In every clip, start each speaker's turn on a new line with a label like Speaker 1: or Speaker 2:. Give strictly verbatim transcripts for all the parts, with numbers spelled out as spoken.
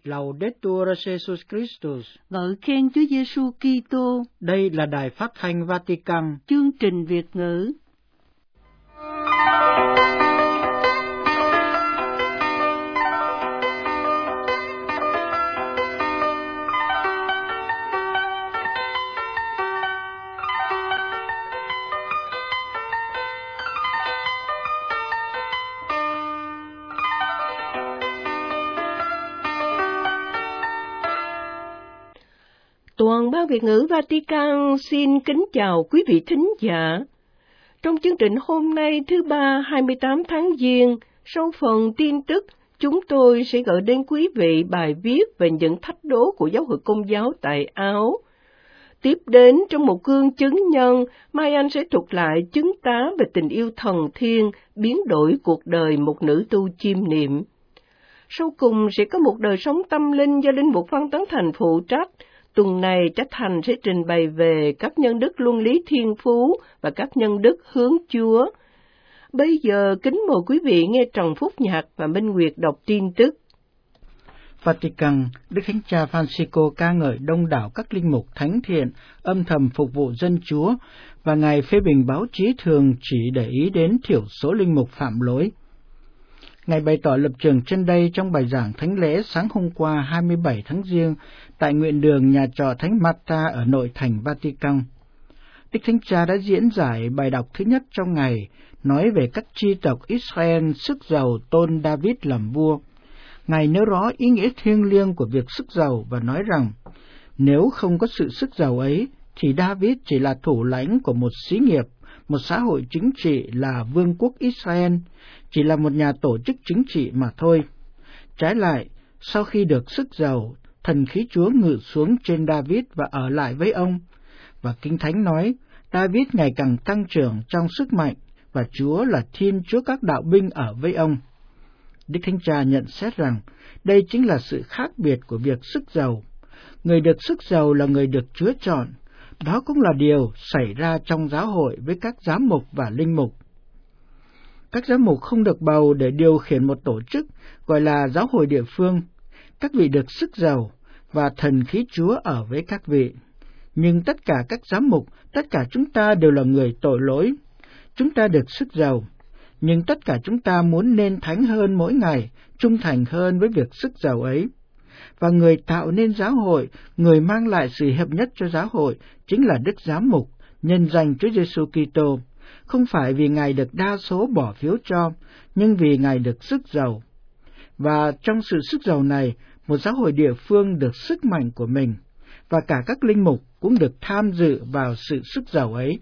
Speaker 1: Laudetur Jesus Christus.
Speaker 2: Ngợi khen Chúa Giêsu Kitô.
Speaker 1: Đây là đài phát thanh Vatican.
Speaker 2: Chương trình Việt ngữ. Toàn ban Việt ngữ Vatican xin kính chào quý vị thính giả. Trong chương trình hôm nay thứ ba hai mươi tám tháng Giêng, sau phần tin tức, chúng tôi sẽ gửi đến quý vị bài viết về những thách đố của giáo hội Công giáo tại Áo. Tiếp đến trong một gương chứng nhân, Mai Anh sẽ thuật lại chứng tá về tình yêu thần thiên, biến đổi cuộc đời một nữ tu chiêm niệm. Sau cùng sẽ có một đời sống tâm linh do Linh mục Phan Tấn Thành phụ trách. Tuần này Trác Thành sẽ trình bày về các nhân đức luân lý thiên phú và các nhân đức hướng Chúa. Bây giờ kính mời quý vị nghe Trần Phúc Nhạc và Minh Nguyệt đọc tin tức.
Speaker 1: Vatican, Đức Thánh Cha Francisco ca ngợi đông đảo các linh mục thánh thiện, âm thầm phục vụ dân Chúa, và Ngài phê bình báo chí thường chỉ để ý đến thiểu số linh mục phạm lỗi. Ngài bày tỏ lập trường trên đây trong bài giảng thánh lễ sáng hôm qua hai mươi bảy tháng Giêng tại nguyện đường nhà trọ Thánh Marta ở nội thành Vatican. Đức Thánh Cha đã diễn giải bài đọc thứ nhất trong ngày, nói về các chi tộc Israel sức giàu tôn David làm vua. Ngài nêu rõ ý nghĩa thiêng liêng của việc sức giàu và nói rằng, nếu không có sự sức giàu ấy, thì David chỉ là thủ lãnh của một xí nghiệp, một xã hội chính trị là Vương quốc Israel, chỉ là một nhà tổ chức chính trị mà thôi. Trái lại, sau khi được sức giàu, thần khí Chúa ngự xuống trên David và ở lại với ông. Và Kinh Thánh nói, David ngày càng tăng trưởng trong sức mạnh, và Chúa là Thiên Chúa các đạo binh ở với ông. Đức Thánh Cha nhận xét rằng, đây chính là sự khác biệt của việc sức giàu. Người được sức giàu là người được Chúa chọn. Đó cũng là điều xảy ra trong giáo hội với các giám mục và linh mục. Các giám mục không được bầu để điều khiển một tổ chức gọi là giáo hội địa phương. Các vị được sức giàu và thần khí Chúa ở với các vị. Nhưng tất cả các giám mục, tất cả chúng ta đều là người tội lỗi. Chúng ta được sức giàu, nhưng tất cả chúng ta muốn nên thánh hơn mỗi ngày, trung thành hơn với việc sức giàu ấy. Và người tạo nên giáo hội, người mang lại sự hợp nhất cho giáo hội, chính là Đức Giám mục, nhân danh Chúa Giêsu Kitô, không phải vì Ngài được đa số bỏ phiếu cho, nhưng vì Ngài được sức giàu. Và trong sự sức giàu này, một giáo hội địa phương được sức mạnh của mình, và cả các linh mục cũng được tham dự vào sự sức giàu ấy.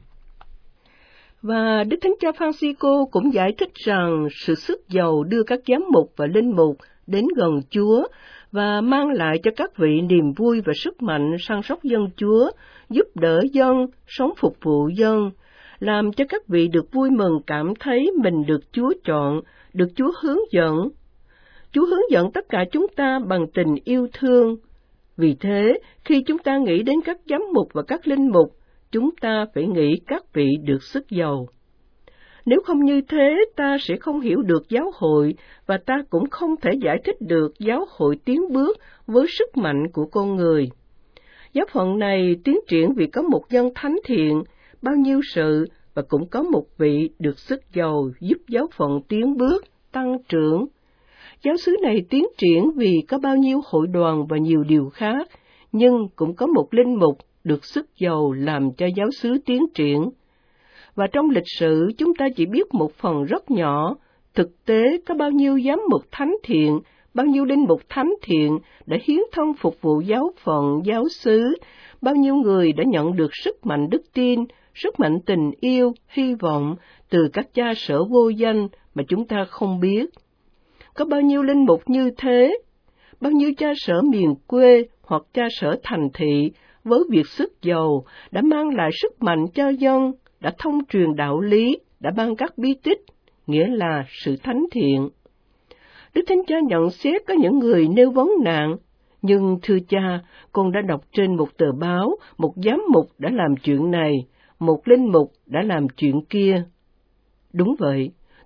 Speaker 2: Và Đức Thánh Cha Francisco cũng giải thích rằng sự sức giàu đưa các giám mục và linh mục đến gần Chúa và mang lại cho các vị niềm vui và sức mạnh săn sóc dân Chúa, giúp đỡ dân, sống phục vụ dân, làm cho các vị được vui mừng cảm thấy mình được Chúa chọn, được Chúa hướng dẫn. Chúa hướng dẫn tất cả chúng ta bằng tình yêu thương. Vì thế, khi chúng ta nghĩ đến các giám mục và các linh mục, chúng ta phải nghĩ các vị được sức giàu. Nếu không như thế, ta sẽ không hiểu được giáo hội, và ta cũng không thể giải thích được giáo hội tiến bước với sức mạnh của con người. Giáo phận này tiến triển vì có một dân thánh thiện, bao nhiêu sự, và cũng có một vị được sức giàu giúp giáo phận tiến bước, tăng trưởng. Giáo xứ này tiến triển vì có bao nhiêu hội đoàn và nhiều điều khác, nhưng cũng có một linh mục được sức giàu làm cho giáo xứ tiến triển. Và trong lịch sử chúng ta chỉ biết một phần rất nhỏ, thực tế có bao nhiêu giám mục thánh thiện, bao nhiêu linh mục thánh thiện đã hiến thân phục vụ giáo phận, giáo xứ, bao nhiêu người đã nhận được sức mạnh đức tin, sức mạnh tình yêu, hy vọng từ các cha sở vô danh mà chúng ta không biết. Có bao nhiêu linh mục như thế, bao nhiêu cha sở miền quê hoặc cha sở thành thị với việc sức giàu đã mang lại sức mạnh cho dân, đã thông truyền đạo lý, đã ban các bí tích, nghĩa là sự thánh thiện. Đức Thánh Cha nhận xét có những người nêu vấn nạn, nhưng thưa cha, con đã đọc trên một tờ báo, một giám mục đã làm chuyện này, một linh mục đã làm chuyện kia. Đúng vậy,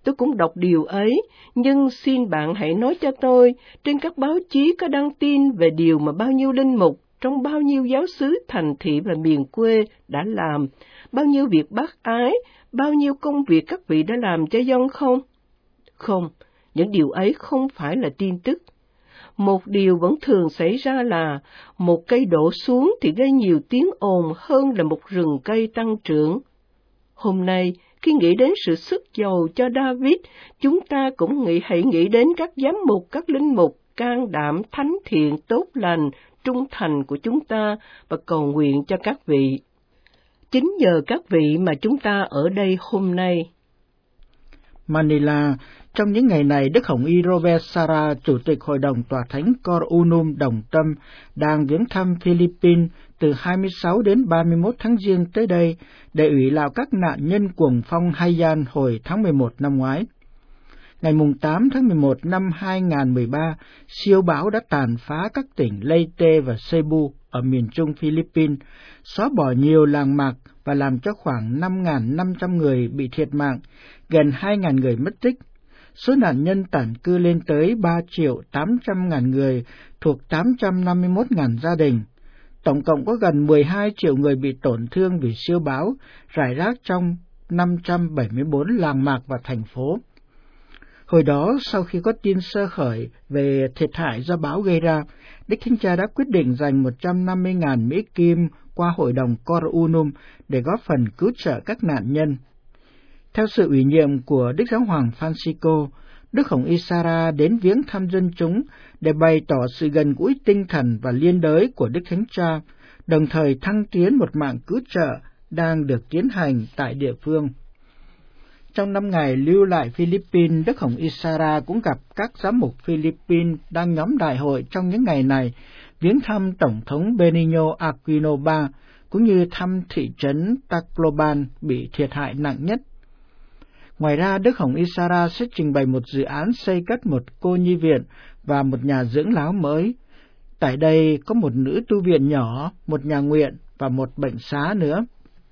Speaker 2: tôi cũng đọc điều ấy, nhưng xin bạn hãy nói cho tôi, trên các báo chí có đăng tin về điều mà bao nhiêu linh mục trong bao nhiêu giáo xứ thành thị và miền quê đã làm, bao nhiêu việc bác ái, bao nhiêu công việc các vị đã làm cho dân không? Không, những điều ấy không phải là tin tức. Một điều vẫn thường xảy ra là một cây đổ xuống thì gây nhiều tiếng ồn hơn là một rừng cây tăng trưởng. Hôm nay, khi nghĩ đến sự sức giàu cho David, chúng ta cũng nghĩ hãy nghĩ đến các giám mục, các linh mục can đảm, thánh thiện, tốt lành, trung thành của chúng ta và cầu nguyện cho các vị. Chính nhờ các vị mà chúng ta ở đây hôm nay.
Speaker 1: Manila, trong những ngày này, Đức Hồng Y Robert Sarah, Chủ tịch Hội đồng Tòa Thánh Cor Unum Đồng Tâm, đang viếng thăm Philippines từ hai mươi sáu đến ba mươi mốt tháng Giêng tới đây để ủy lạo các nạn nhân cuồng phong Haiyan hồi tháng mười một năm ngoái. Ngày tám tháng mười một năm hai nghìn không trăm mười ba, siêu bão đã tàn phá các tỉnh Leyte và Cebu ở miền trung Philippines, xóa bỏ nhiều làng mạc và làm cho khoảng năm nghìn năm trăm người bị thiệt mạng, gần hai nghìn người mất tích. Số nạn nhân tản cư lên tới ba triệu tám trăm ngàn người thuộc tám trăm năm mươi mốt nghìn gia đình. Tổng cộng có gần mười hai triệu người bị tổn thương vì siêu bão, rải rác trong năm trăm bảy mươi tư làng mạc và thành phố. Hồi đó, sau khi có tin sơ khởi về thiệt hại do bão gây ra, Đức Thánh Cha đã quyết định dành một trăm năm mươi nghìn Mỹ Kim qua Hội đồng Cor Unum để góp phần cứu trợ các nạn nhân. Theo sự ủy nhiệm của Đức Giáo hoàng Francisco, Đức Hồng Y Sarah đến viếng thăm dân chúng để bày tỏ sự gần gũi tinh thần và liên đới của Đức Thánh Cha, đồng thời thăng tiến một mạng cứu trợ đang được tiến hành tại địa phương. Trong năm ngày lưu lại Philippines, Đức Hồng Y Sarah cũng gặp các giám mục Philippines đang nhóm đại hội trong những ngày này, viếng thăm Tổng thống Benigno Aquino ba, cũng như thăm thị trấn Tacloban bị thiệt hại nặng nhất. Ngoài ra, Đức Hồng Y Sarah sẽ trình bày một dự án xây cất một cô nhi viện và một nhà dưỡng lão mới. Tại đây có một nữ tu viện nhỏ, một nhà nguyện và một bệnh xá nữa.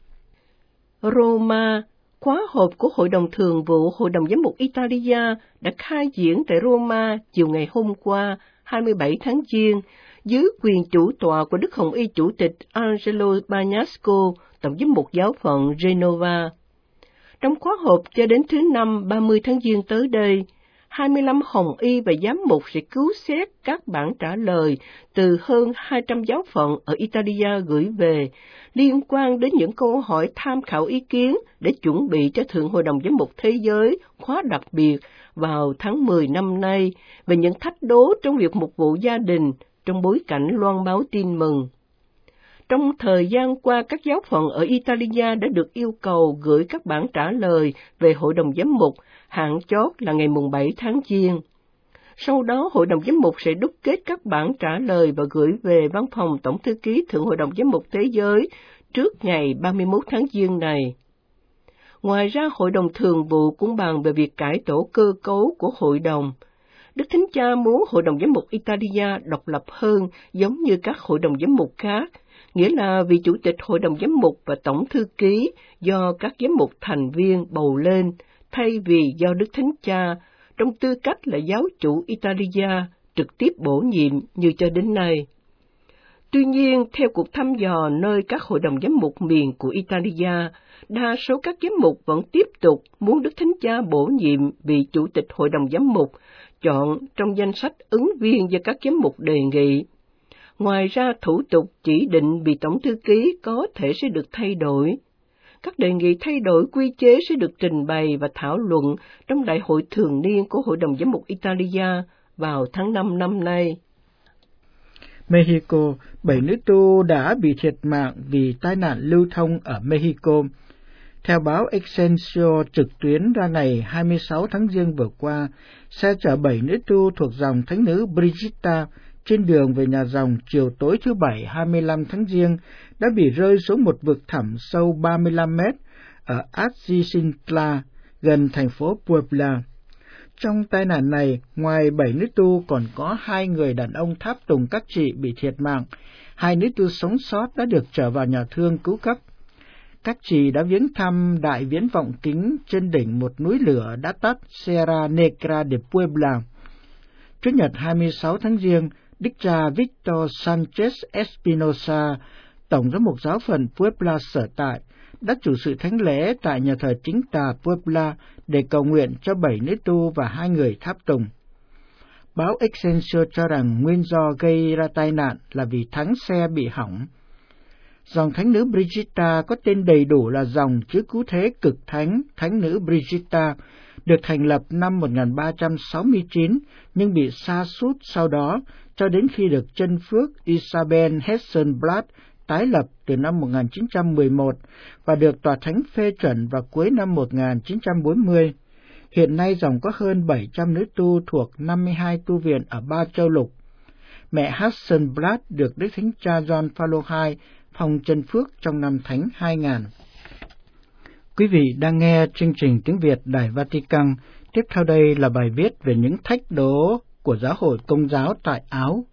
Speaker 2: Roma, khóa họp của Hội đồng Thường vụ Hội đồng Giám mục Italia đã khai diễn tại Roma chiều ngày hôm qua, hai mươi bảy tháng Giêng, dưới quyền chủ tọa của Đức Hồng Y Chủ tịch Angelo Bagnasco, Tổng giám mục giáo phận Genova. Trong khóa họp cho đến thứ năm ba mươi tháng Giêng tới đây, hai mươi lăm hồng y và giám mục sẽ cứu xét các bản trả lời từ hơn hai trăm giáo phận ở Italia gửi về liên quan đến những câu hỏi tham khảo ý kiến để chuẩn bị cho Thượng Hội đồng Giám mục Thế giới khóa đặc biệt vào tháng mười năm nay về những thách đố trong việc mục vụ gia đình trong bối cảnh loan báo tin mừng. Trong thời gian qua, các giáo phận ở Italia đã được yêu cầu gửi các bản trả lời về Hội đồng Giám mục, hạn chót là ngày bảy tháng Giêng. Sau đó, Hội đồng Giám mục sẽ đúc kết các bản trả lời và gửi về Văn phòng Tổng thư ký Thượng Hội đồng Giám mục Thế giới trước ngày ba mươi mốt tháng Giêng này. Ngoài ra, Hội đồng Thường vụ cũng bàn về việc cải tổ cơ cấu của Hội đồng. Đức Thánh Cha muốn Hội đồng Giám mục Italia độc lập hơn, giống như các Hội đồng Giám mục khác, nghĩa là vị Chủ tịch Hội đồng Giám mục và Tổng thư ký do các giám mục thành viên bầu lên, thay vì do Đức Thánh Cha, trong tư cách là giáo chủ Italia, trực tiếp bổ nhiệm như cho đến nay. Tuy nhiên, theo cuộc thăm dò nơi các hội đồng giám mục miền của Italia, đa số các giám mục vẫn tiếp tục muốn Đức Thánh Cha bổ nhiệm vị Chủ tịch Hội đồng Giám mục, chọn trong danh sách ứng viên do các giám mục đề nghị. Ngoài ra, thủ tục chỉ định vị Tổng thư ký có thể sẽ được thay đổi. Các đề nghị thay đổi quy chế sẽ được trình bày và thảo luận trong Đại hội thường niên của Hội đồng Giám mục Italia vào tháng năm năm nay.
Speaker 1: Mexico, bảy nữ tu đã bị thiệt mạng vì tai nạn lưu thông ở Mexico. Theo báo Excelsior trực tuyến ra ngày hai mươi sáu tháng Giêng vừa qua, xe chở bảy nữ tu thuộc dòng thánh nữ Brigitta trên đường về nhà dòng chiều tối thứ Bảy hai mươi lăm tháng Giêng đã bị rơi xuống một vực thẳm sâu ba mươi lăm mét ở Atzicintla, gần thành phố Puebla. Trong tai nạn này, ngoài bảy nữ tu còn có hai người đàn ông tháp tùng các chị bị thiệt mạng. Hai nữ tu sống sót đã được trở vào nhà thương cứu cấp. Các chị đã viếng thăm đại viễn vọng kính trên đỉnh một núi lửa đã tắt Sierra Negra de Puebla. Chủ nhật hai mươi sáu tháng Giêng, Đức cha Victor Sanchez Espinosa, Tổng giám mục giáo phận Puebla sở tại, đã chủ sự thánh lễ tại nhà thờ chính tà Puebla để cầu nguyện cho bảy nữ tu và hai người tháp tùng. Báo Excelsior cho rằng nguyên do gây ra tai nạn là vì thắng xe bị hỏng. Dòng thánh nữ Brigitta có tên đầy đủ là dòng chữ cứu thế cực thánh thánh nữ Brigitta, được thành lập năm một nghìn ba trăm sáu mươi chín nhưng bị sa sút sau đó cho đến khi được chân phước Isabel Hessenblatt tái lập từ năm một nghìn chín trăm mười một và được tòa thánh phê chuẩn vào cuối năm một nghìn chín trăm bốn mươi. Hiện nay dòng có hơn bảy trăm nữ tu thuộc năm mươi hai tu viện ở ba châu lục. Mẹ Hessenblatt được Đức Thánh Cha Gioan Phaolô đệ nhị phong chân phước trong năm thánh hai nghìn. Quý vị đang nghe chương trình tiếng Việt Đài Vatican. Tiếp theo đây là bài viết về những thách đố của Giáo hội Công giáo tại Áo.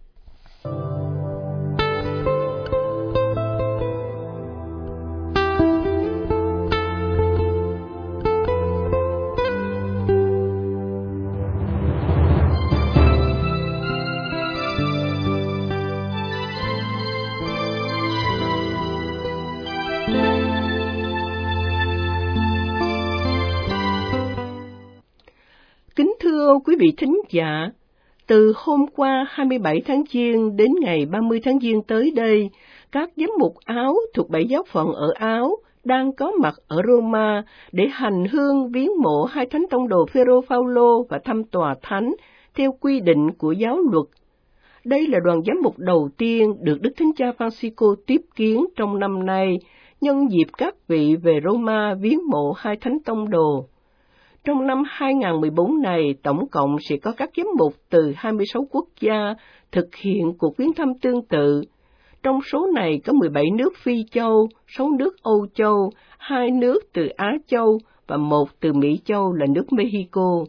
Speaker 2: Thưa quý vị thính giả, từ hôm qua hai mươi bảy tháng Giêng đến ngày ba mươi tháng Giêng tới đây, các giám mục Áo thuộc bảy giáo phận ở Áo đang có mặt ở Roma để hành hương viếng mộ hai thánh tông đồ Phêrô Phaolô và thăm tòa thánh theo quy định của giáo luật. Đây là đoàn giám mục đầu tiên được Đức Thánh Cha Francisco tiếp kiến trong năm nay, nhân dịp các vị về Roma viếng mộ hai thánh tông đồ. Trong năm hai nghìn không trăm mười bốn này, tổng cộng sẽ có các giám mục từ hai mươi sáu quốc gia thực hiện cuộc viếng thăm tương tự. Trong số này có mười bảy nước Phi Châu, sáu nước Âu Châu, hai nước từ Á Châu và một từ Mỹ Châu là nước Mexico.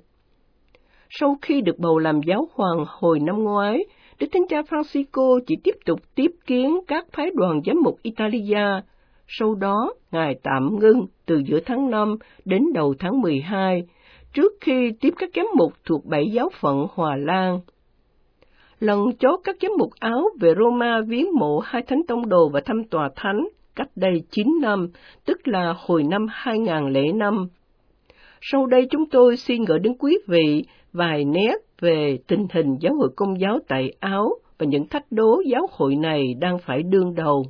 Speaker 2: Sau khi được bầu làm giáo hoàng hồi năm ngoái, Đức Thánh Cha Francisco chỉ tiếp tục tiếp kiến các phái đoàn giám mục Italia. Sau đó, Ngài tạm ngưng từ giữa tháng năm đến đầu tháng mười hai, trước khi tiếp các giám mục thuộc bảy giáo phận Hòa Lan. Lần chót các giám mục Áo về Roma viếng mộ hai thánh tông đồ và thăm tòa thánh cách đây chín năm, tức là hồi năm hai nghìn không trăm lẻ năm. Sau đây chúng tôi xin gửi đến quý vị vài nét về tình hình giáo hội Công giáo tại Áo và những thách đố giáo hội này đang phải đương đầu.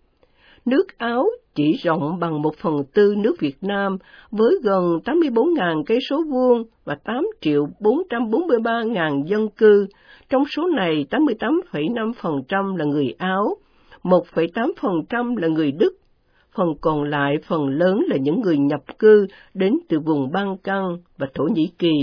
Speaker 2: Nước Áo chỉ rộng bằng một phần tư nước Việt Nam với gần tám mươi bốn nghìn cây số vuông và tám triệu bốn trăm bốn mươi ba nghìn dân cư. Trong số này, tám mươi tám phẩy năm phần trăm là người Áo, một phẩy tám phần trăm là người Đức, phần còn lại phần lớn là những người nhập cư đến từ vùng Ban Căng và Thổ Nhĩ Kỳ.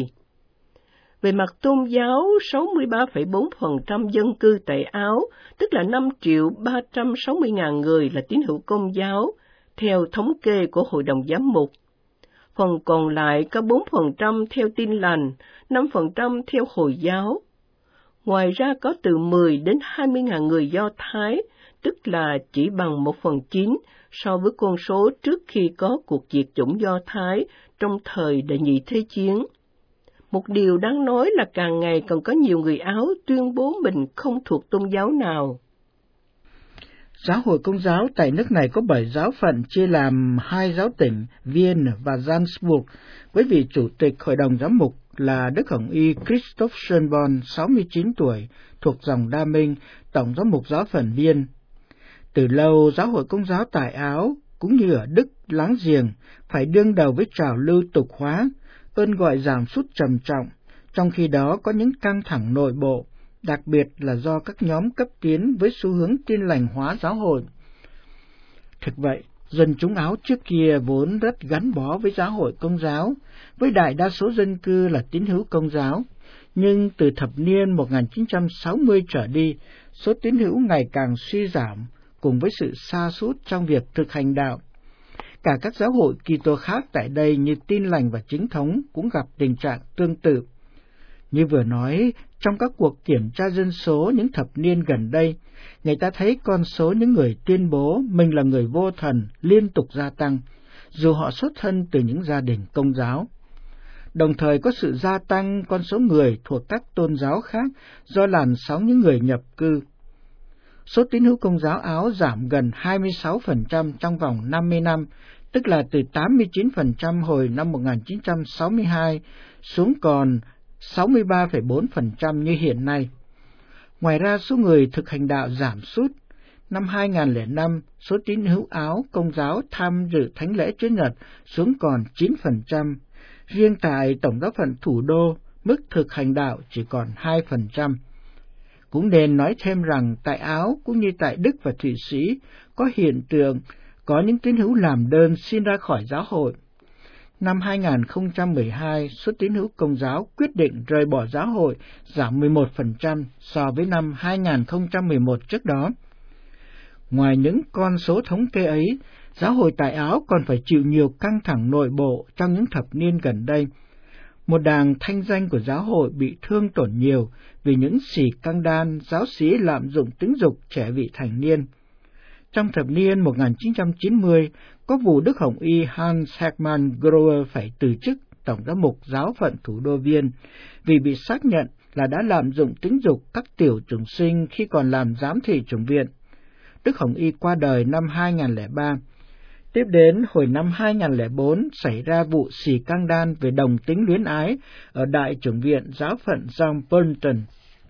Speaker 2: Về mặt tôn giáo, sáu mươi ba phẩy bốn phần trăm dân cư tại Áo, tức là năm triệu ba trăm sáu mươi nghìn người là tín hữu Công giáo, theo thống kê của Hội đồng Giám mục. Phần còn lại có bốn phần trăm theo Tin lành, năm phần trăm theo Hồi giáo. Ngoài ra có từ mười đến hai mươi nghìn người Do Thái, tức là chỉ bằng một phần chín so với con số trước khi có cuộc diệt chủng Do Thái trong thời Đệ Nhị Thế Chiến. Một điều đáng nói là càng ngày còn có nhiều người Áo tuyên bố mình không thuộc tôn giáo nào.
Speaker 1: Giáo hội Công giáo tại nước này có bảy giáo phận chia làm hai giáo tỉnh Vienne và Salzburg, với vị chủ tịch Hội đồng Giám mục là Đức Hồng Y Christoph Schönborn, sáu mươi chín tuổi, thuộc dòng Đa Minh, Tổng giám mục giáo phận Vienne. Từ lâu, Giáo hội Công giáo tại Áo, cũng như ở Đức láng giềng, phải đương đầu với trào lưu tục hóa, ơn gọi giảm sút trầm trọng, trong khi đó có những căng thẳng nội bộ, đặc biệt là do các nhóm cấp tiến với xu hướng tin lành hóa giáo hội. Thực vậy, dân chúng Áo trước kia vốn rất gắn bó với Giáo hội Công giáo, với đại đa số dân cư là tín hữu Công giáo, nhưng từ thập niên một nghìn chín trăm sáu mươi trở đi, số tín hữu ngày càng suy giảm, cùng với sự sa sút trong việc thực hành đạo. Cả các giáo hội Kitô khác tại đây như Tin lành và Chính thống cũng gặp tình trạng tương tự. Như vừa nói, trong các cuộc kiểm tra dân số những thập niên gần đây, người ta thấy con số những người tuyên bố mình là người vô thần liên tục gia tăng, dù họ xuất thân từ những gia đình Công giáo. Đồng thời có sự gia tăng con số người thuộc các tôn giáo khác do làn sóng những người nhập cư. Số tín hữu Công giáo Áo giảm gần hai mươi sáu phần trăm trong vòng năm mươi năm, tức là từ tám mươi chín phần trăm hồi năm một nghìn chín trăm sáu mươi hai xuống còn sáu mươi ba phẩy bốn phần trăm như hiện nay. Ngoài ra, số người thực hành đạo giảm sút. Năm hai nghìn lẻ năm, số tín hữu Áo Công giáo tham dự Thánh lễ Chúa Nhật xuống còn chín phần trăm. Riêng tại Tổng giáo phận thủ đô, mức thực hành đạo chỉ còn hai phần trăm. Cũng nên nói thêm rằng tại Áo cũng như tại Đức và Thụy Sĩ có hiện tượng có những tín hữu làm đơn xin ra khỏi giáo hội. Năm hai nghìn không trăm mười hai, số tín hữu Công giáo quyết định rời bỏ giáo hội giảm mười một phần trăm so với năm hai nghìn không trăm mười một trước đó. Ngoài những con số thống kê ấy, giáo hội tại Áo còn phải chịu nhiều căng thẳng nội bộ trong những thập niên gần đây. Một đảng thanh danh của giáo hội bị thương tổn nhiều vì những xì căng đan giáo sĩ lạm dụng tính dục trẻ vị thành niên. Trong thập niên một nghìn chín trăm chín mươi, có vụ Đức Hồng Y Hans Hermann Grohe phải từ chức Tổng giám mục giáo phận thủ đô Viên vì bị xác nhận là đã lạm dụng tính dục các tiểu chủng sinh khi còn làm giám thị chủng viện. Đức Hồng Y qua đời năm hai nghìn lẻ ba. Tiếp đến, hồi năm hai nghìn lẻ bốn xảy ra vụ xì căng đan về đồng tính luyến ái ở Đại chủng viện giáo phận John Burton.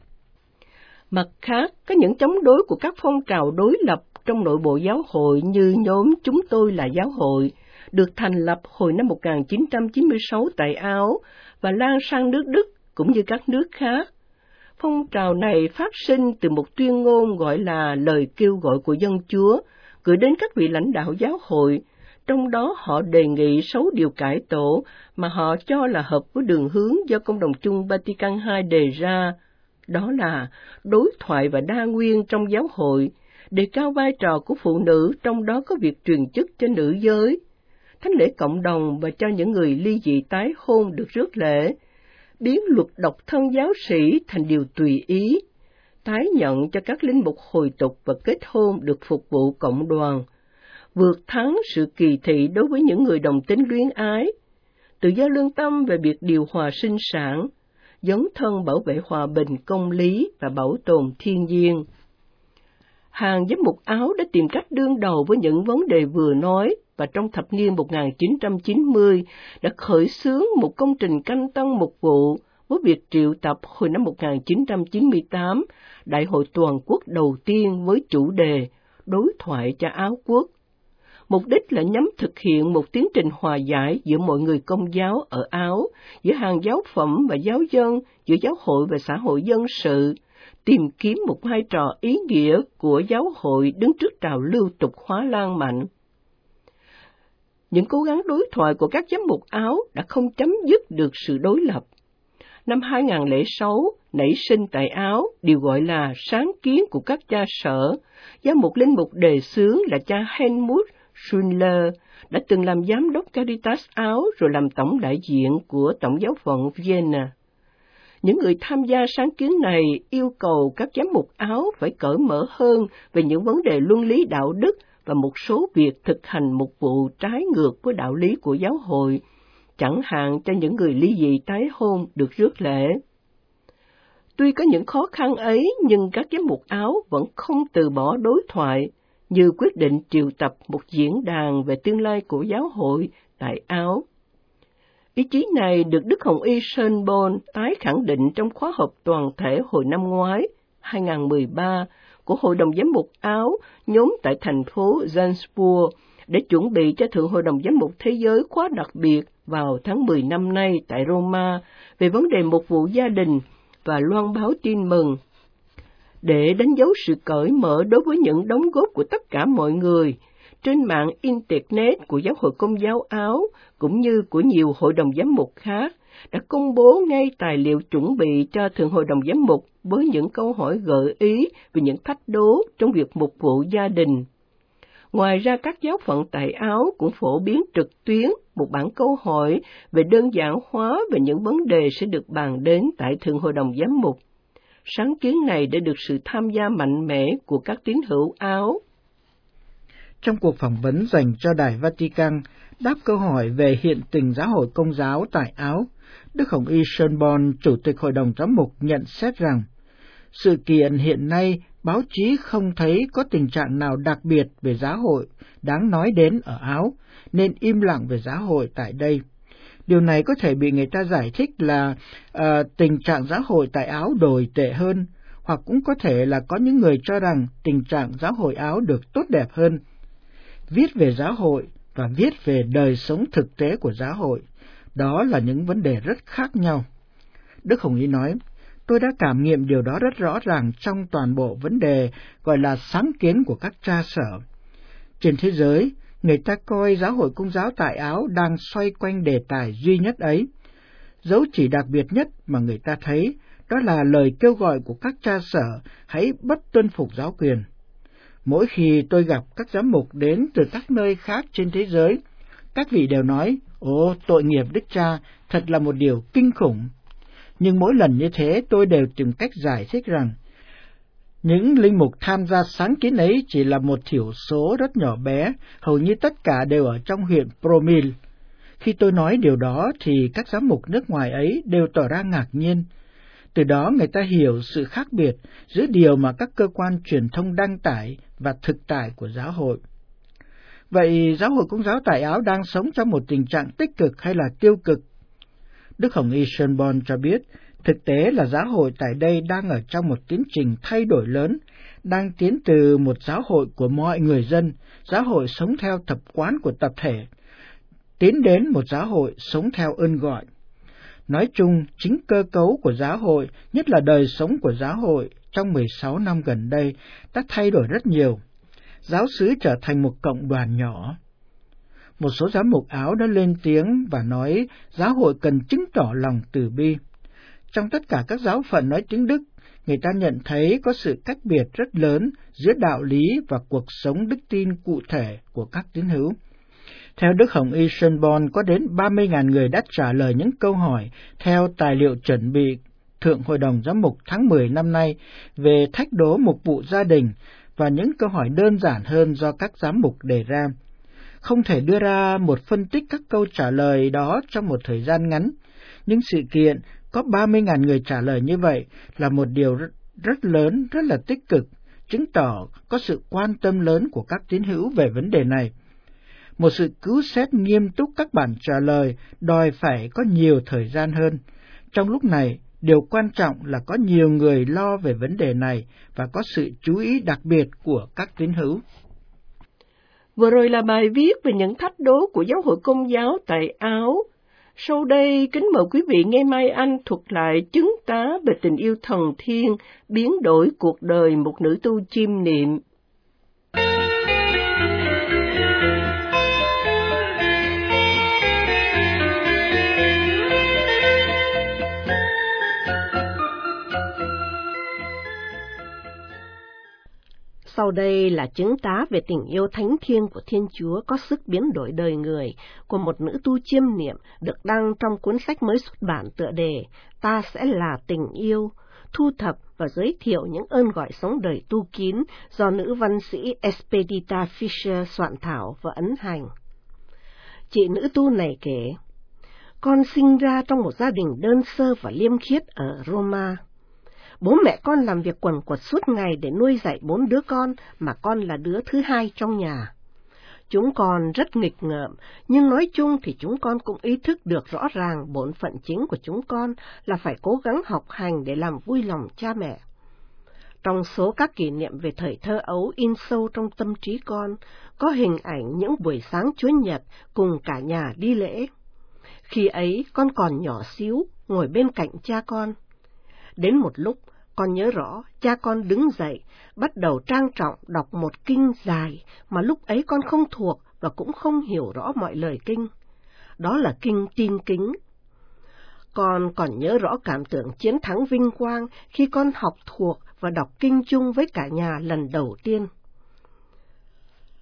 Speaker 2: Mặt khác, có những chống đối của các phong trào đối lập trong nội bộ giáo hội như nhóm Chúng tôi là giáo hội, được thành lập hồi năm một nghìn chín trăm chín mươi sáu tại Áo và lan sang nước Đức cũng như các nước khác. Phong trào này phát sinh từ một tuyên ngôn gọi là lời kêu gọi của dân Chúa, gửi đến các vị lãnh đạo giáo hội, trong đó họ đề nghị sáu điều cải tổ mà họ cho là hợp với đường hướng do Công đồng chung Vatican hai đề ra. Đó là đối thoại và đa nguyên trong giáo hội, đề cao vai trò của phụ nữ, trong đó có việc truyền chức cho nữ giới, thánh lễ cộng đồng và cho những người ly dị tái hôn được rước lễ, biến luật độc thân giáo sĩ thành điều tùy ý, tái nhận cho các linh mục hồi tục và kết hôn được phục vụ cộng đoàn, vượt thắng sự kỳ thị đối với những người đồng tính luyến ái, tự do lương tâm về việc điều hòa sinh sản, dấn thân bảo vệ hòa bình, công lý và bảo tồn thiên nhiên. Hàng giám mục Áo đã tìm cách đương đầu với những vấn đề vừa nói và trong thập niên một nghìn chín trăm chín mươi đã khởi xướng một công trình canh tân mục vụ với việc triệu tập hồi năm một nghìn chín trăm chín mươi tám Đại hội toàn quốc đầu tiên với chủ đề Đối thoại cho Áo quốc. Mục đích là nhằm thực hiện một tiến trình hòa giải giữa mọi người Công giáo ở Áo, giữa hàng giáo phẩm và giáo dân, giữa giáo hội và xã hội dân sự, tìm kiếm một vai trò ý nghĩa của giáo hội đứng trước trào lưu tục hóa lan mạnh. Những cố gắng đối thoại của các giám mục Áo đã không chấm dứt được sự đối lập. Năm hai nghìn lẻ sáu, nảy sinh tại Áo điều gọi là sáng kiến của các cha sở, do một linh mục đề xướng là cha Helmut Schindler, đã từng làm giám đốc Caritas Áo rồi làm tổng đại diện của Tổng giáo phận Vienna. Những người tham gia sáng kiến này yêu cầu các giám mục Áo phải cởi mở hơn về những vấn đề luân lý đạo đức và một số việc thực hành mục vụ trái ngược với đạo lý của giáo hội, chẳng hạn cho những người ly dị tái hôn được rước lễ. Tuy có những khó khăn ấy, nhưng các giám mục Áo vẫn không từ bỏ đối thoại, như quyết định triệu tập một diễn đàn về tương lai của giáo hội tại Áo. Ý chí này được Đức Hồng Y Schönborn tái khẳng định trong khóa họp toàn thể hồi năm ngoái, hai nghìn mười ba, của Hội đồng Giám mục Áo nhóm tại thành phố Salzburg để chuẩn bị cho Thượng Hội đồng Giám mục Thế giới khóa đặc biệt vào tháng mười năm nay tại Roma về vấn đề mục vụ gia đình và loan báo tin mừng. Để đánh dấu sự cởi mở đối với những đóng góp của tất cả mọi người, trên mạng Internet của Giáo hội Công giáo Áo cũng như của nhiều hội đồng giám mục khác đã công bố ngay tài liệu chuẩn bị cho Thượng Hội đồng Giám mục với những câu hỏi gợi ý về những thách đố trong việc mục vụ gia đình. Ngoài ra, các giáo phận tại Áo cũng phổ biến trực tuyến một bản câu hỏi về đơn giản hóa về những vấn đề sẽ được bàn đến tại Thượng Hội đồng Giám mục. Sáng kiến này đã được sự tham gia mạnh mẽ của các tín hữu Áo.
Speaker 1: Trong cuộc phỏng vấn dành cho Đài Vatican, đáp câu hỏi về hiện tình giáo hội Công giáo tại Áo, Đức Hồng Y Schönborn, Chủ tịch Hội đồng Giám mục, nhận xét rằng, sự kiện hiện nay báo chí không thấy có tình trạng nào đặc biệt về giáo hội đáng nói đến ở Áo, nên im lặng về giáo hội tại đây. Điều này có thể bị người ta giải thích là uh, tình trạng giáo hội tại Áo tồi tệ hơn, hoặc cũng có thể là có những người cho rằng tình trạng giáo hội Áo được tốt đẹp hơn. Viết về giáo hội và viết về đời sống thực tế của giáo hội, đó là những vấn đề rất khác nhau. Đức Hồng Y nói, tôi đã cảm nghiệm điều đó rất rõ ràng trong toàn bộ vấn đề gọi là sáng kiến của các cha sở. Trên thế giới, người ta coi giáo hội Công giáo tại Áo đang xoay quanh đề tài duy nhất ấy. Dấu chỉ đặc biệt nhất mà người ta thấy, đó là lời kêu gọi của các cha sở hãy bất tuân phục giáo quyền. Mỗi khi tôi gặp các giám mục đến từ các nơi khác trên thế giới, các vị đều nói, ồ, tội nghiệp Đức Cha, thật là một điều kinh khủng. Nhưng mỗi lần như thế tôi đều tìm cách giải thích rằng, những linh mục tham gia sáng kiến ấy chỉ là một thiểu số rất nhỏ bé, hầu như tất cả đều ở trong huyện Promil. Khi tôi nói điều đó thì các giám mục nước ngoài ấy đều tỏ ra ngạc nhiên. Từ đó người ta hiểu sự khác biệt giữa điều mà các cơ quan truyền thông đăng tải và thực tại của giáo hội. Vậy giáo hội Công giáo tại Áo đang sống trong một tình trạng tích cực hay là tiêu cực? Đức Hồng Y Schönborn cho biết, thực tế là giáo hội tại đây đang ở trong một tiến trình thay đổi lớn, đang tiến từ một giáo hội của mọi người dân, giáo hội sống theo tập quán của tập thể, tiến đến một giáo hội sống theo ơn gọi. Nói chung, chính cơ cấu của giáo hội, nhất là đời sống của giáo hội trong mười sáu năm gần đây, đã thay đổi rất nhiều. Giáo xứ trở thành một cộng đoàn nhỏ. Một số giám mục Áo đã lên tiếng và nói giáo hội cần chứng tỏ lòng từ bi. Trong tất cả các giáo phận nói tiếng Đức, người ta nhận thấy có sự cách biệt rất lớn giữa đạo lý và cuộc sống đức tin cụ thể của các tín hữu. Theo Đức Hồng Y Schönborn, có đến ba mươi nghìn người đã trả lời những câu hỏi theo tài liệu chuẩn bị Thượng Hội đồng Giám mục tháng mười năm nay về thách đố mục vụ gia đình và những câu hỏi đơn giản hơn do các giám mục đề ra. Không thể đưa ra một phân tích các câu trả lời đó trong một thời gian ngắn, nhưng sự kiện có ba mươi nghìn người trả lời như vậy là một điều rất, rất lớn, rất là tích cực, chứng tỏ có sự quan tâm lớn của các tín hữu về vấn đề này. Một sự cứu xét nghiêm túc các bản trả lời đòi phải có nhiều thời gian hơn. Trong lúc này, điều quan trọng là có nhiều người lo về vấn đề này và có sự chú ý đặc biệt của các tín hữu.
Speaker 2: Vừa rồi là bài viết về những thách đố của giáo hội Công giáo tại Áo. Sau đây, kính mời quý vị nghe Mai Anh thuật lại chứng tá về tình yêu thần thiên, biến đổi cuộc đời một nữ tu chiêm niệm. Sau đây là chứng tá về tình yêu thánh thiêng của Thiên Chúa có sức biến đổi đời người của một nữ tu chiêm niệm được đăng trong cuốn sách mới xuất bản tựa đề Ta sẽ là tình yêu, thu thập và giới thiệu những ơn gọi sống đời tu kín do nữ văn sĩ Expedita Fischer soạn thảo và ấn hành. Chị nữ tu này kể, con sinh ra trong một gia đình đơn sơ và liêm khiết ở Roma. Bố mẹ con làm việc quần quật suốt ngày để nuôi dạy bốn đứa con, mà con là đứa thứ hai trong nhà. Chúng con rất nghịch ngợm, nhưng nói chung thì chúng con cũng ý thức được rõ ràng bổn phận chính của chúng con là phải cố gắng học hành để làm vui lòng cha mẹ. Trong số các kỷ niệm về thời thơ ấu in sâu trong tâm trí con, có hình ảnh những buổi sáng Chúa Nhật cùng cả nhà đi lễ. Khi ấy con còn nhỏ xíu, ngồi bên cạnh cha con. Đến một lúc, con nhớ rõ, cha con đứng dậy, bắt đầu trang trọng đọc một kinh dài mà lúc ấy con không thuộc và cũng không hiểu rõ mọi lời kinh. Đó là kinh Tin Kính. Con còn nhớ rõ cảm tưởng chiến thắng vinh quang khi con học thuộc và đọc kinh chung với cả nhà lần đầu tiên.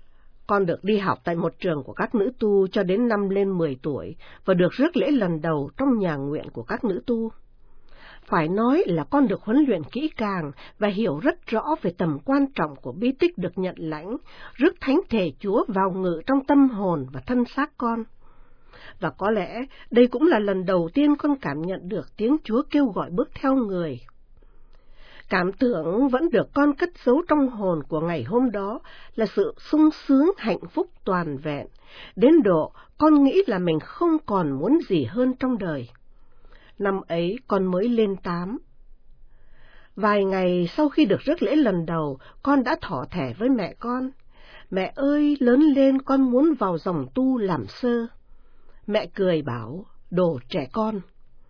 Speaker 2: Con được đi học tại một trường của các nữ tu cho đến năm lên mười tuổi và được rước lễ lần đầu trong nhà nguyện của các nữ tu. Phải nói là con được huấn luyện kỹ càng và hiểu rất rõ về tầm quan trọng của bí tích được nhận lãnh, rước thánh thể Chúa vào ngự trong tâm hồn và thân xác con. Và có lẽ đây cũng là lần đầu tiên con cảm nhận được tiếng Chúa kêu gọi bước theo người. Cảm tưởng vẫn được con cất giấu trong hồn của ngày hôm đó là sự sung sướng hạnh phúc toàn vẹn, đến độ con nghĩ là mình không còn muốn gì hơn trong đời. Năm ấy con mới lên tám. Vài ngày sau khi được rước lễ lần đầu, con đã thỏ thẻ với mẹ con. Mẹ ơi, lớn lên con muốn vào dòng tu làm sơ. Mẹ cười bảo, đồ trẻ con.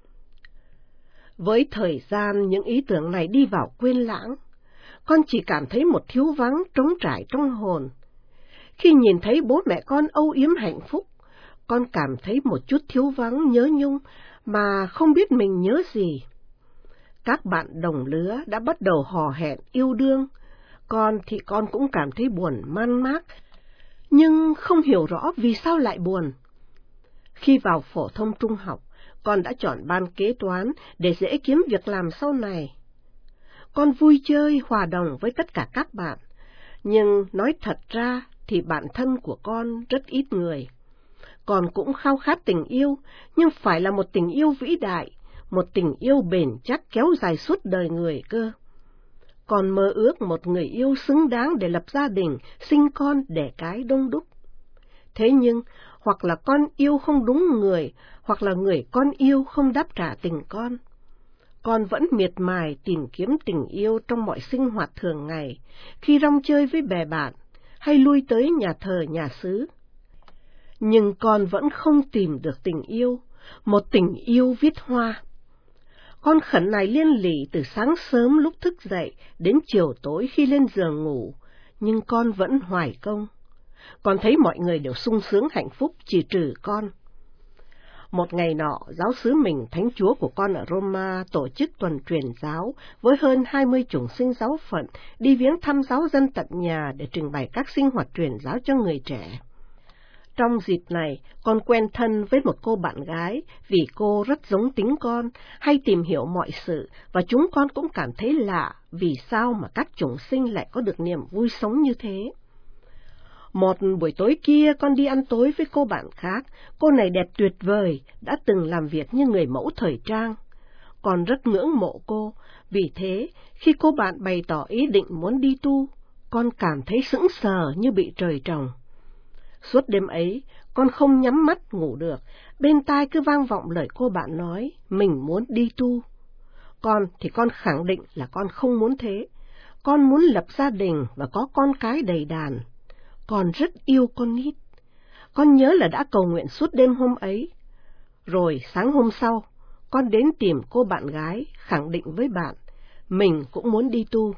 Speaker 2: Với thời gian, những ý tưởng này đi vào quên lãng. Con chỉ cảm thấy một thiếu vắng trống trải trong hồn. Khi nhìn thấy bố mẹ con âu yếm hạnh phúc, con cảm thấy một chút thiếu vắng nhớ nhung mà không biết mình nhớ gì. Các bạn đồng lứa đã bắt đầu hò hẹn yêu đương, con thì con cũng cảm thấy buồn man mác, nhưng không hiểu rõ vì sao lại buồn. Khi vào phổ thông trung học, con đã chọn ban kế toán để dễ kiếm việc làm sau này. Con vui chơi, hòa đồng với tất cả các bạn, nhưng nói thật ra thì bạn thân của con rất ít người. Con cũng khao khát tình yêu, nhưng phải là một tình yêu vĩ đại, một tình yêu bền chắc kéo dài suốt đời người cơ. Con mơ ước một người yêu xứng đáng để lập gia đình, sinh con, đẻ cái đông đúc. Thế nhưng, hoặc là con yêu không đúng người, hoặc là người con yêu không đáp trả tình con. Con vẫn miệt mài tìm kiếm tình yêu trong mọi sinh hoạt thường ngày, khi rong chơi với bè bạn, hay lui tới nhà thờ nhà xứ. Nhưng con vẫn không tìm được tình yêu, một tình yêu viết hoa. Con khẩn nài liên lỉ từ sáng sớm lúc thức dậy đến chiều tối khi lên giường ngủ, nhưng con vẫn hoài công. Con thấy mọi người đều sung sướng hạnh phúc, chỉ trừ con. Một ngày nọ, giáo xứ mình thánh chúa của con ở Roma tổ chức tuần truyền giáo với hơn hai mươi chủng sinh giáo phận đi viếng thăm giáo dân tận nhà để trình bày các sinh hoạt truyền giáo cho người trẻ. Trong dịp này, con quen thân với một cô bạn gái vì cô rất giống tính con, hay tìm hiểu mọi sự, và chúng con cũng cảm thấy lạ vì sao mà các chủng sinh lại có được niềm vui sống như thế. Một buổi tối kia con đi ăn tối với cô bạn khác, cô này đẹp tuyệt vời, đã từng làm việc như người mẫu thời trang. Con rất ngưỡng mộ cô, vì thế khi cô bạn bày tỏ ý định muốn đi tu, con cảm thấy sững sờ như bị trời trồng. Suốt đêm ấy, con không nhắm mắt ngủ được, bên tai cứ vang vọng lời cô bạn nói, mình muốn đi tu. Con thì con khẳng định là con không muốn thế, con muốn lập gia đình và có con cái đầy đàn. Con rất yêu con nít. Con nhớ là đã cầu nguyện suốt đêm hôm ấy. Rồi sáng hôm sau, con đến tìm cô bạn gái, khẳng định với bạn, mình cũng muốn đi tu.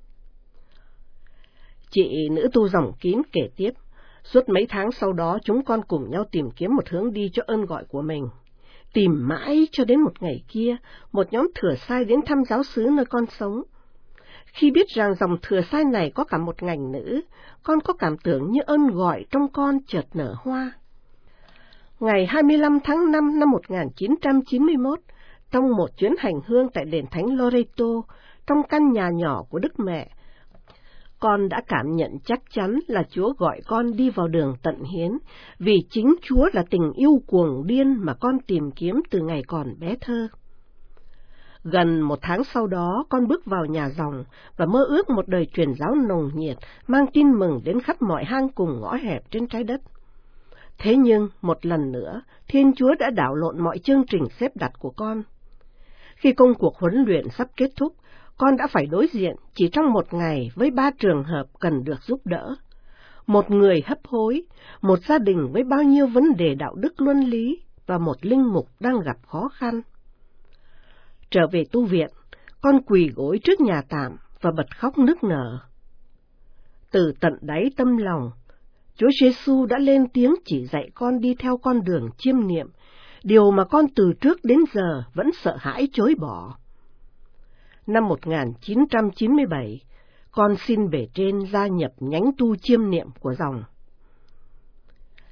Speaker 2: Chị nữ tu dòng kín kể tiếp, suốt mấy tháng sau đó chúng con cùng nhau tìm kiếm một hướng đi cho ơn gọi của mình. Tìm mãi cho đến một ngày kia, một nhóm thừa sai đến thăm giáo xứ nơi con sống. Khi biết rằng dòng thừa sai này có cả một ngành nữ, con có cảm tưởng như ơn gọi trong con chợt nở hoa. Ngày hai mươi lăm tháng năm năm một nghìn chín trăm chín mươi mốt, trong một chuyến hành hương tại đền thánh Loreto, trong căn nhà nhỏ của Đức Mẹ, con đã cảm nhận chắc chắn là Chúa gọi con đi vào đường tận hiến, vì chính Chúa là tình yêu cuồng điên mà con tìm kiếm từ ngày còn bé thơ. Gần một tháng sau đó, con bước vào nhà dòng và mơ ước một đời truyền giáo nồng nhiệt, mang tin mừng đến khắp mọi hang cùng ngõ hẹp trên trái đất. Thế nhưng, một lần nữa, Thiên Chúa đã đảo lộn mọi chương trình xếp đặt của con. Khi công cuộc huấn luyện sắp kết thúc, con đã phải đối diện chỉ trong một ngày với ba trường hợp cần được giúp đỡ. Một người hấp hối, một gia đình với bao nhiêu vấn đề đạo đức luân lý, và một linh mục đang gặp khó khăn. Trở về tu viện, con quỳ gối trước nhà tạm và bật khóc nức nở. Từ tận đáy tâm lòng, Chúa Giêsu đã lên tiếng chỉ dạy con đi theo con đường chiêm niệm, điều mà con từ trước đến giờ vẫn sợ hãi chối bỏ. Năm một nghìn chín trăm chín mươi bảy, con xin bề trên gia nhập nhánh tu chiêm niệm của dòng.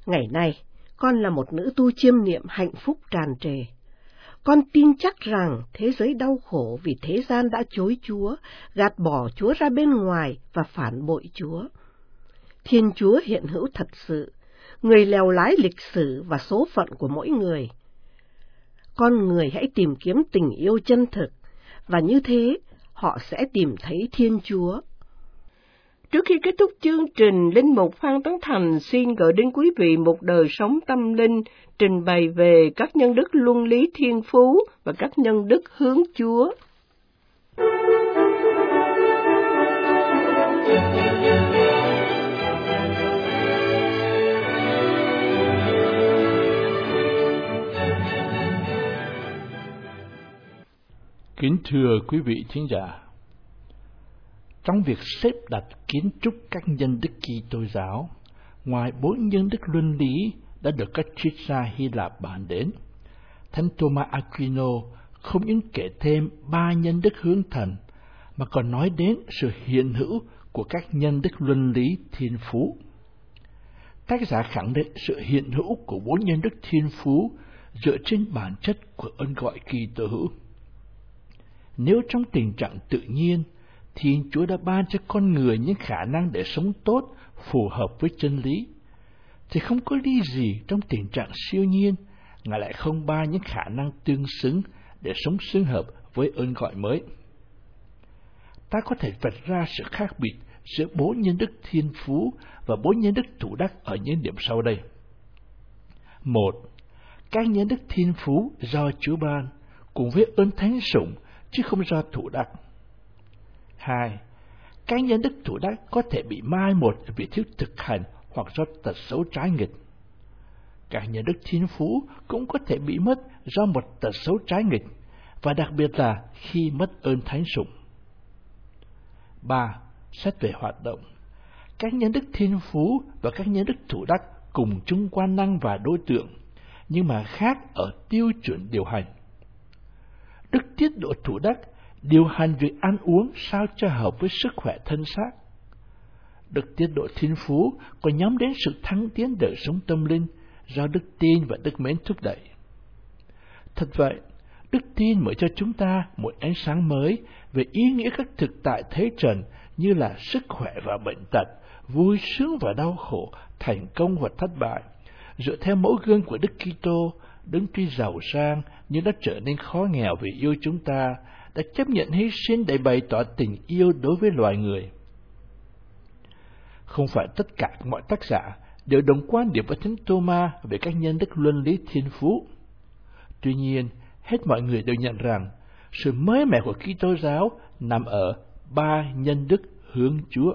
Speaker 2: Ngày nay, con là một nữ tu chiêm niệm hạnh phúc tràn trề. Con tin chắc rằng thế giới đau khổ vì thế gian đã chối Chúa, gạt bỏ Chúa ra bên ngoài và phản bội Chúa. Thiên Chúa hiện hữu thật sự, người lèo lái lịch sử và số phận của mỗi người. Con người hãy tìm kiếm tình yêu chân thực, và như thế họ sẽ tìm thấy Thiên Chúa. Trước khi kết thúc chương trình, Linh mục Phan Tấn Thành xin gửi đến quý vị một đời sống tâm linh trình bày về các nhân đức luân lý thiên phú và các nhân đức hướng Chúa.
Speaker 3: Kính thưa quý vị thính giả, trong việc xếp đặt kiến trúc các nhân đức Kitô giáo, ngoài bốn nhân đức luân lý đã được các triết gia Hy Lạp bàn đến, Thánh Thomas Aquino không những kể thêm ba nhân đức hướng thần, mà còn nói đến sự hiện hữu của các nhân đức luân lý thiên phú. Tác giả khẳng định sự hiện hữu của bốn nhân đức thiên phú dựa trên bản chất của ơn gọi Kitô hữu. Nếu trong tình trạng tự nhiên, Thiên Chúa đã ban cho con người những khả năng để sống tốt, phù hợp với chân lý, thì không có lý gì trong tình trạng siêu nhiên, Ngài lại không ban những khả năng tương xứng để sống xứng hợp với ơn gọi mới. Ta có thể vạch ra sự khác biệt giữa bốn nhân đức thiên phú và bốn nhân đức thủ đắc ở những điểm sau đây. Một, các nhân đức thiên phú do Chúa ban, cùng với ơn thánh sủng, chứ không do thủ đắc. Hai, các nhân đức thủ đắc có thể bị mai một vì thiếu thực hành hoặc do tật xấu trái nghịch. Các nhân đức thiên phú cũng có thể bị mất do một tật xấu trái nghịch, và đặc biệt là khi mất ơn thánh sủng. Ba, xét về hoạt động. Các nhân đức thiên phú và các nhân đức thủ đắc cùng chung quan năng và đối tượng, nhưng mà khác ở tiêu chuẩn điều hành. Đức tiết độ thủ đắc điều hành việc ăn uống sao cho hợp với sức khỏe thân xác. Đức tiết độ thiên phú còn nhắm đến sự thăng tiến đời sống tâm linh do đức tin và đức mến thúc đẩy. Thật vậy, đức tin mở cho chúng ta một ánh sáng mới về ý nghĩa các thực tại thế trần như là sức khỏe và bệnh tật, vui sướng và đau khổ, thành công và thất bại. Dựa theo mẫu gương của Đức Kitô, Đấng tuy giàu sang nhưng đã trở nên khó nghèo vì yêu chúng ta, đã chấp nhận hy sinh để bày tỏ tình yêu đối với loài người. Không phải tất cả mọi tác giả đều đồng quan điểm với Thánh Thomas về các nhân đức luân lý thiên phú. Tuy nhiên, hết mọi người đều nhận rằng sự mới mẻ của Kitô giáo nằm ở ba nhân đức hướng Chúa.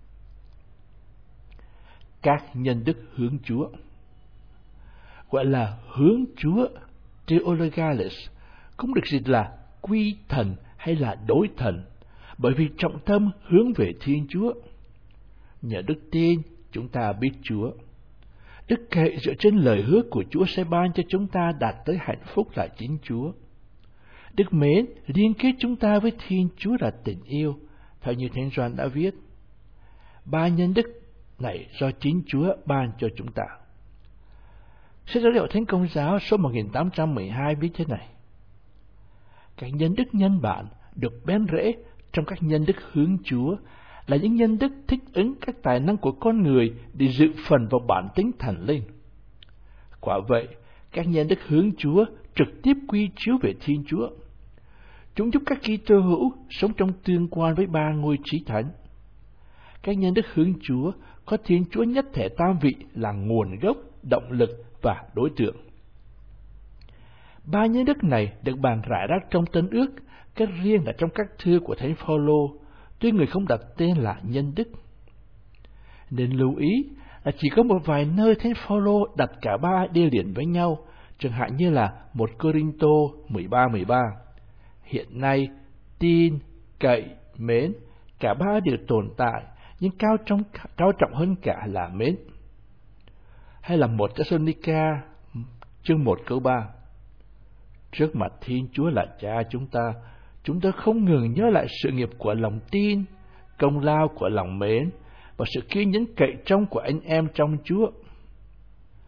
Speaker 3: Các nhân đức hướng Chúa gọi là hướng Chúa, Theologalis, cũng được dịch là quy thần hay là đối thần, bởi vì trọng tâm hướng về Thiên Chúa. Nhờ đức tin, chúng ta biết Chúa. Đức cậy dựa trên lời hứa của Chúa sẽ ban cho chúng ta đạt tới hạnh phúc là chính Chúa. Đức mến liên kết chúng ta với Thiên Chúa là tình yêu, theo như Thánh Gioan đã viết. Ba nhân đức này do chính Chúa ban cho chúng ta. Sách Giáo liệu Thánh Công giáo số một nghìn tám trăm mười hai viết thế này: các nhân đức nhân bản được bén rễ trong các nhân đức hướng Chúa là những nhân đức thích ứng các tài năng của con người để dự phần vào bản tính thần linh. Quả vậy, các nhân đức hướng Chúa trực tiếp quy chiếu về Thiên Chúa. Chúng giúp các Kitô hữu sống trong tương quan với ba ngôi Chí Thánh. Các nhân đức hướng Chúa có Thiên Chúa nhất thể tam vị là nguồn gốc, động lực và đối tượng. Ba nhân đức này được bàn rải rác trong Tân Ước, kết riêng là trong các thư của Thánh Phaolô, tuy người không đặt tên là nhân đức. Nên lưu ý là chỉ có một vài nơi Thánh Phaolô đặt cả ba đi liền với nhau, chẳng hạn như là một Cô-rinh-tô mười ba mười ba. Hiện nay, tin, cậy, mến, cả ba đều tồn tại, nhưng cao, trong, cao trọng hơn cả là mến. Hay là một Thessalonica chương một câu ba. Trước mặt Thiên Chúa là Cha chúng ta, chúng ta không ngừng nhớ lại sự nghiệp của lòng tin, công lao của lòng mến và sự kiên nhẫn cậy trông của anh em trong Chúa.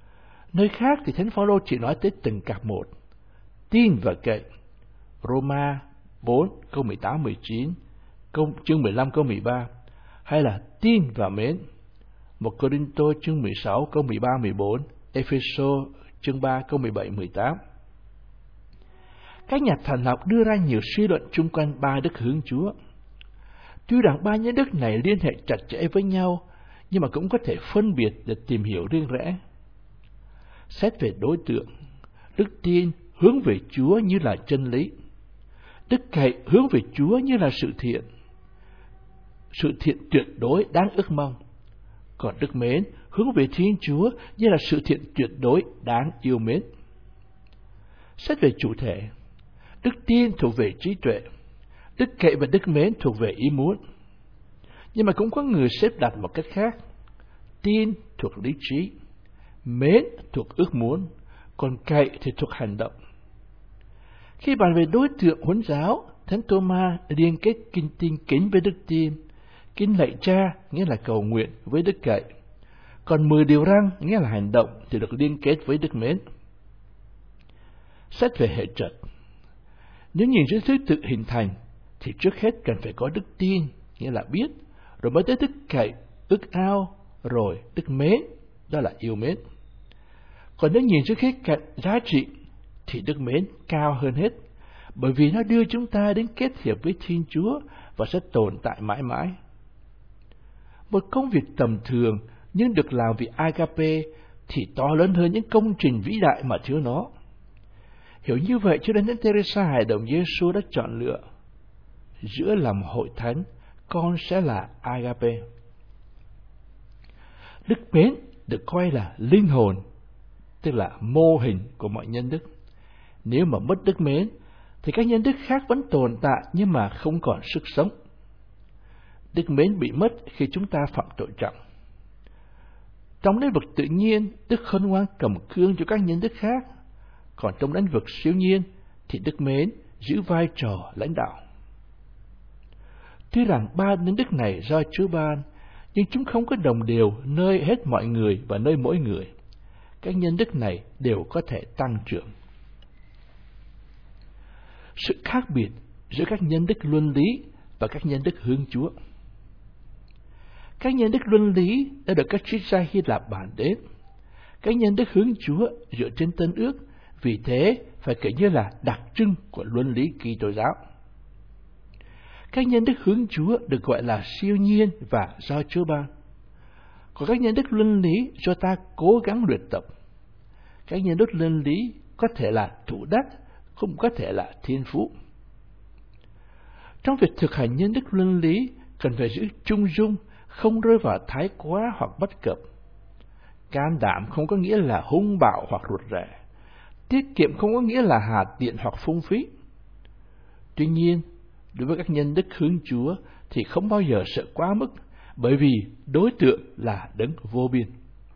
Speaker 3: Nơi khác thì Thánh Phaolô chỉ nói tới từng cặp một: tin và cậy. Roma bốn câu mười tám mười chín, câu chương mười lăm câu mười ba, hay là tin và mến. Một Cô-rinh-tô chương mười sáu câu mười ba mười bốn, Ê-phê-sô chương ba câu mười bảy mười tám. Các nhà thần học đưa ra nhiều suy luận chung quanh ba đức hướng Chúa. Tuy rằng ba nhân đức này liên hệ chặt chẽ với nhau, nhưng mà cũng có thể phân biệt để tìm hiểu riêng rẽ. Xét về đối tượng, đức tin hướng về Chúa như là chân lý, đức cậy hướng về Chúa như là sự thiện, sự thiện tuyệt đối đáng ước mong. Còn đức mến hướng về Thiên Chúa như là sự thiện tuyệt đối đáng yêu mến. Xét về chủ thể, đức tin thuộc về trí tuệ, đức cậy và đức mến thuộc về ý muốn. Nhưng mà cũng có người xếp đặt một cách khác: tin thuộc lý trí, mến thuộc ước muốn, còn cậy thì thuộc hành động. Khi bàn về đối tượng huấn giáo, Thánh Tô-ma liên kết kinh tin kính với đức tin, kinh lạy Cha nghĩa là cầu nguyện với đức cậy, còn mười điều răn nghĩa là hành động thì được liên kết với đức mến. Xét về hệ trật, nếu nhìn dưới thứ tự hình thành thì trước hết cần phải có đức tin nghĩa là biết, rồi mới tới đức cậy, ước ao, rồi đức mến, đó là yêu mến. Còn nếu nhìn dưới khía cạnh giá trị thì đức mến cao hơn hết, bởi vì nó đưa chúng ta đến kết hiệp với Thiên Chúa và sẽ tồn tại mãi mãi. Một công việc tầm thường nhưng được làm vì agape thì to lớn hơn những công trình vĩ đại mà thiếu nó. Hiểu như vậy cho nên Thánh Teresa hài đồng Giêsu đã chọn lựa: giữa lòng hội thánh, con sẽ là agape. Đức mến được coi là linh hồn, tức là mô hình của mọi nhân đức. Nếu mà mất đức mến thì các nhân đức khác vẫn tồn tại nhưng mà không còn sức sống. Đức mến bị mất khi chúng ta phạm tội trọng. Trong lĩnh vực tự nhiên, đức khôn ngoan cầm cương cho các nhân đức khác, còn trong lĩnh vực siêu nhiên thì đức mến giữ vai trò lãnh đạo. Tuy rằng ba nhân đức này do Chúa ban, nhưng chúng không có đồng đều nơi hết mọi người và nơi mỗi người. Các nhân đức này đều có thể tăng trưởng. Sự khác biệt giữa các nhân đức luân lý và các nhân đức hướng Chúa. Các nhân đức luân lý đã được các triết gia Hy Lạp bàn đến. Các nhân đức hướng Chúa dựa trên Tân Ước, vì thế phải kể như là đặc trưng của luân lý Kitô giáo. Các nhân đức hướng Chúa được gọi là siêu nhiên và do Chúa ban. Còn các nhân đức luân lý do ta cố gắng luyện tập. Các nhân đức luân lý có thể là thủ đắc, cũng có thể là thiên phú. Trong việc thực hành nhân đức luân lý, cần phải giữ trung dung, không rơi vào thái quá hoặc bất cập. Can đảm không có nghĩa là hung bạo hoặc rụt rè. Tiết kiệm không có nghĩa là hà tiện hoặc phung phí. Tuy nhiên, đối với các nhân đức hướng Chúa thì không bao giờ sợ quá mức, bởi vì đối tượng là đấng vô biên.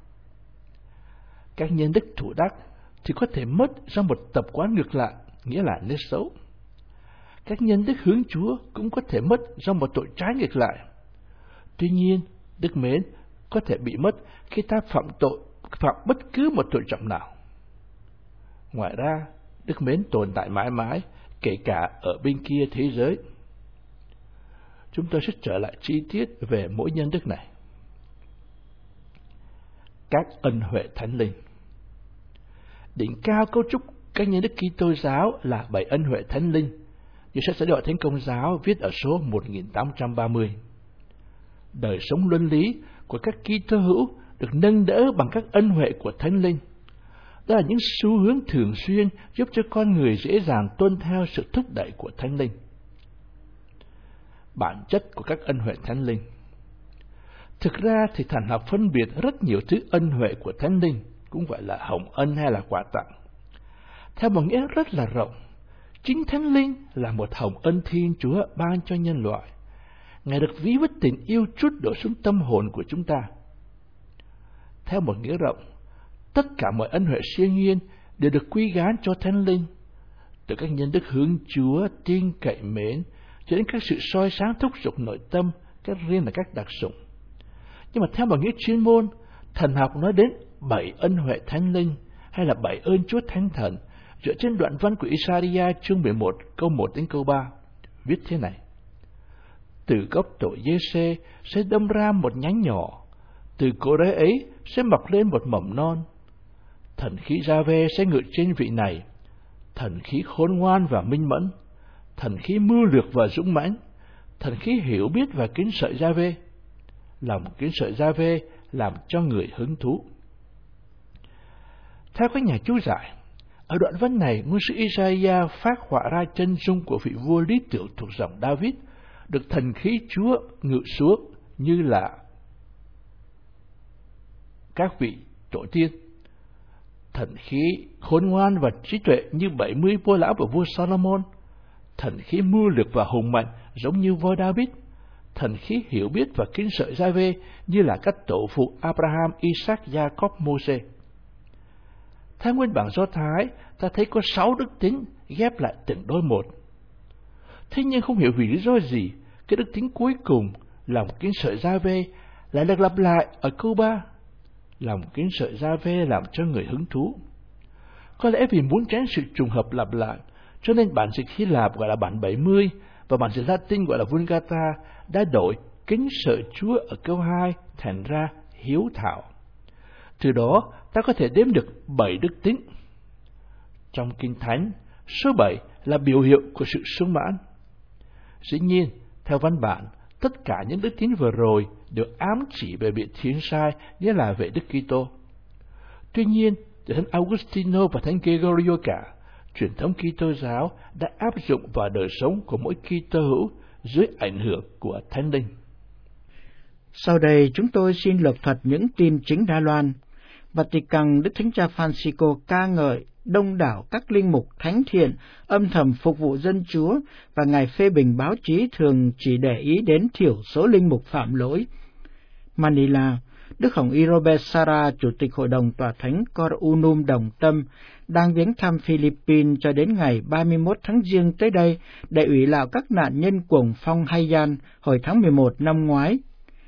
Speaker 3: Các nhân đức thủ đắc thì có thể mất do một tập quán ngược lại, nghĩa là nết xấu. Các nhân đức hướng Chúa cũng có thể mất do một tội trái ngược lại. Tuy nhiên, đức mến có thể bị mất khi ta phạm tội, phạm bất cứ một tội trọng nào. Ngoài ra, đức mến tồn tại mãi mãi, kể cả ở bên kia thế giới. Chúng tôi sẽ trở lại chi tiết về mỗi nhân đức này. Các ân huệ thánh linh. Đỉnh cao cấu trúc các nhân đức Kitô giáo là bảy ân huệ thánh linh, như sách Giáo Đội Thánh Công giáo viết ở số một nghìn tám trăm ba mươi. Đời sống luân lý của các Kitô hữu được nâng đỡ bằng các ân huệ của thánh linh. Đó là những xu hướng thường xuyên giúp cho con người dễ dàng tuân theo sự thúc đẩy của thánh linh. Bản chất của các ân huệ thánh linh. Thực ra thì thần học phân biệt rất nhiều thứ ân huệ của thánh linh, cũng gọi là hồng ân hay là quà tặng. Theo một nghĩa rất là rộng, chính thánh linh là một hồng ân Thiên Chúa ban cho nhân loại. Ngài được ví với tình yêu trút đổ xuống tâm hồn của chúng ta. Theo một nghĩa rộng, tất cả mọi ân huệ siêu nhiên đều được quy gán cho thánh linh, từ các nhân đức hướng Chúa, tin cậy mến, cho đến các sự soi sáng thúc giục nội tâm, các riêng là các đặc dụng. Nhưng mà theo một nghĩa chuyên môn, thần học nói đến bảy ân huệ thánh linh hay là bảy ơn Chúa Thánh Thần dựa trên đoạn văn của Isaiah chương mười một câu một đến câu ba, viết thế này: từ gốc tội Giê-xê sẽ đâm ra một nhánh nhỏ, từ cội rễ ấy sẽ mọc lên một mầm non. Thần khí Gia-vê sẽ ngự trên vị này, thần khí khôn ngoan và minh mẫn, thần khí mưu lược và dũng mãnh, thần khí hiểu biết và kính sợ Gia-vê. Lòng kính sợ Gia-vê làm cho người hứng thú. Theo các nhà chú giải, ở đoạn văn này, ngôn sứ Isaiah phát họa ra chân dung của vị vua lý tưởng thuộc dòng David, được thần khí Chúa ngự xuống như là các vị tổ tiên. Thần khí khôn ngoan và trí tuệ như bảy mươi vua lão của vua Solomon, thần khí mưu lược và hùng mạnh giống như vua David, thần khí hiểu biết và kính sợ Gia-vê như là các tổ phụ Abraham, Isaac, Jacob, Mô-sê. Theo nguyên bản Do Thái, ta thấy có sáu đức tính ghép lại từng đôi một. Thế nhưng không hiểu vì lý do gì, cái đức tính cuối cùng, lòng kính sợ Gia-vê, lại được lặp lại ở câu ba. Lòng kính sợ Gia-vê làm cho người hứng thú. Có lẽ vì muốn tránh sự trùng hợp lặp lại, cho nên bản dịch Hy Lạp gọi là bản bảy mươi và bản dịch Latin gọi là Vulgata đã đổi kính sợ Chúa ở câu hai thành ra hiếu thảo. Từ đó, ta có thể đếm được bảy đức tính. Trong Kinh Thánh, số bảy là biểu hiệu của sự sung mãn. Dĩ nhiên, theo văn bản, tất cả những đức tính vừa rồi đều ám chỉ về vị thiên sai, nghĩa là về Đức Kitô. Tuy nhiên, từ Thánh Augustino và Thánh Gregorio cả, truyền thống Kitô giáo đã áp dụng vào đời sống của mỗi Kitô hữu dưới ảnh hưởng của Thánh Linh.
Speaker 1: Sau đây chúng tôi xin lược thuật những tin chính Đài Loan. Vatican, Đức Thánh Cha Francisco ca ngợi đông đảo các linh mục thánh thiện âm thầm phục vụ dân Chúa, và Ngài phê bình báo chí thường chỉ để ý đến thiểu số linh mục phạm lỗi. Manila, Đức Hồng Y Robert Sara, Chủ tịch Hội đồng Tòa Thánh Cor Unum Đồng Tâm, đang viếng thăm Philippines cho đến ngày ba mươi mốt tháng Giêng tới đây để ủy lạo các nạn nhân cuồng phong Haiyan hồi tháng mười một năm ngoái